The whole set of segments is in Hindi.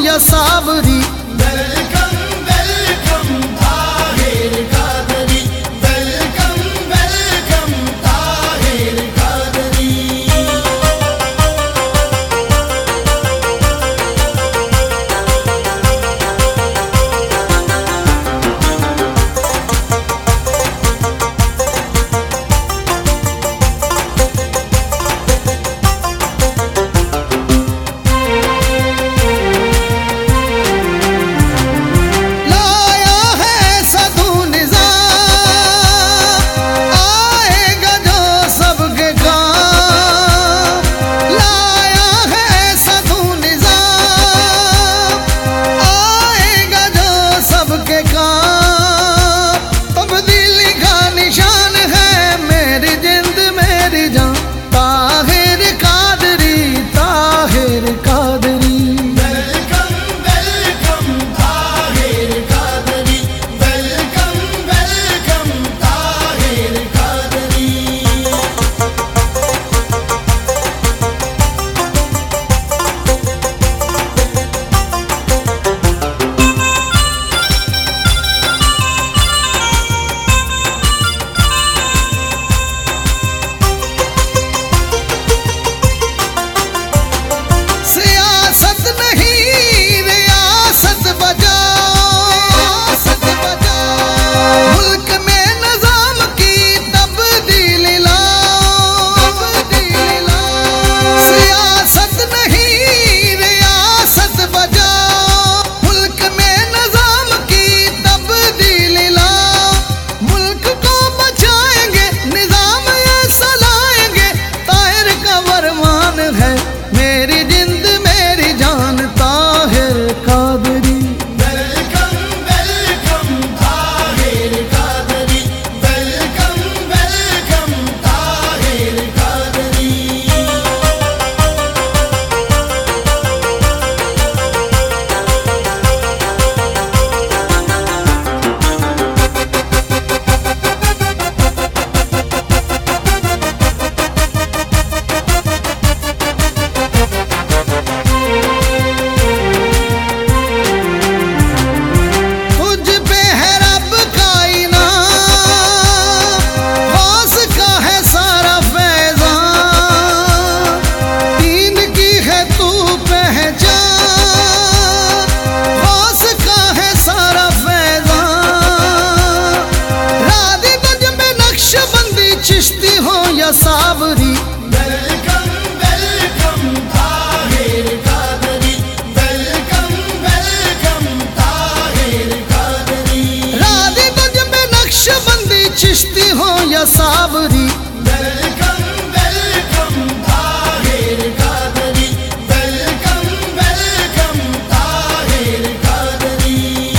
या Sabri. Welcome welcome Tahir Qadri, welcome welcome Tahir Qadri. Sabri. Welcome welcome Tahir Qadri, welcome welcome Tahir Qadri. राधे तुझ में नक्शबंदी चिश्ती हो या Sabri. Welcome welcome Tahir Qadri, welcome welcome Tahir Qadri.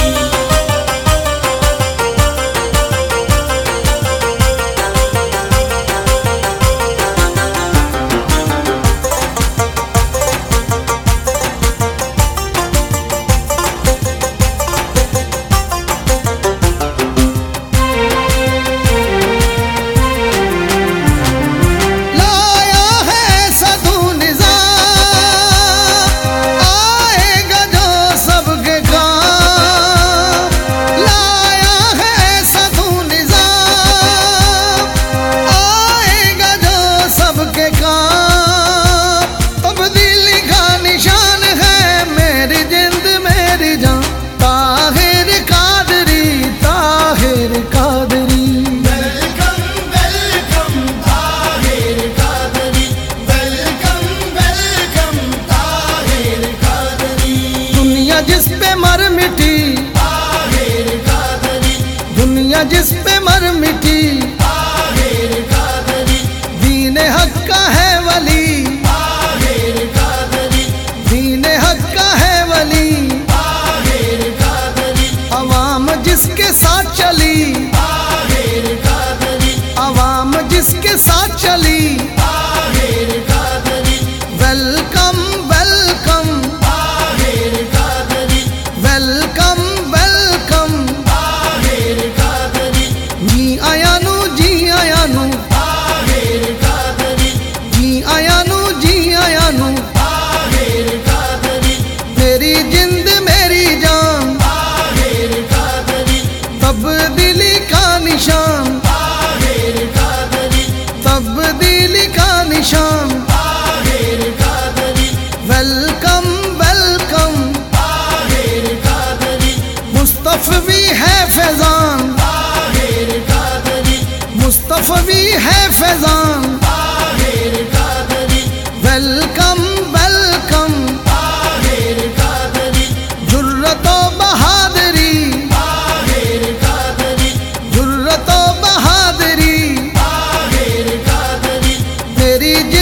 जिस पे मर मिटी ताहिर कादरी, दुनिया जिस पे मर मिटी ताहिर कादरी। दीने हक का है वली, ताहिर कादरी, दीने हक का है वली। ताहिर कादरी, अवाम जिसके साथ चली, ताहिर कादरी, अवाम जिसके साथ चली। Tahir Qadri. Welcome welcome Tahir Qadri, welcome welcome Tahir Qadri, जी आयानू जी आयानू ताहिर कादरी, जी आयानू जी आयानू। ताहिर कादरी। तेरी जिंदगी तेरी